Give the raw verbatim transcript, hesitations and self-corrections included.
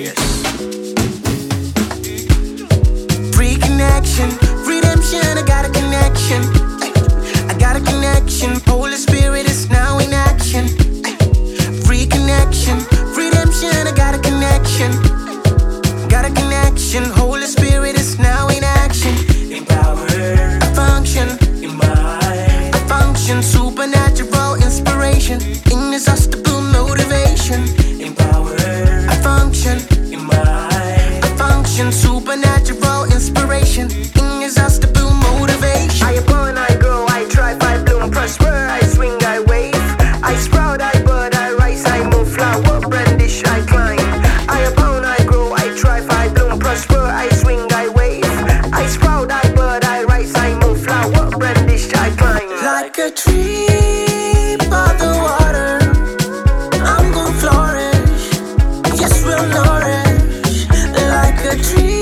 Yes. Free connection, redemption, I got a connection. I got a connection, Holy Spirit is now in action. Free connection, redemption, I got a connection. Got a connection, Holy Spirit is now in action. Empower, I function, in mind. I function, supernatural inspiration, inexhaustible motivation. Empower, I function, in mind. I function, supernatural inspiration, inexhaustible motivation. I burn, I grow, I thrive, I bloom, prosper, I swing, I wave. I sprout, I bud, I rise, I move, flower, brandish, I climb. I abound, I grow, I thrive, I bloom, prosper, I swing, I wave. I sprout, I bud, I rise, I move, flower, brandish, I climb. Like a tree by the water, I'm gonna flourish. Yes, we'll nourish. Like a tree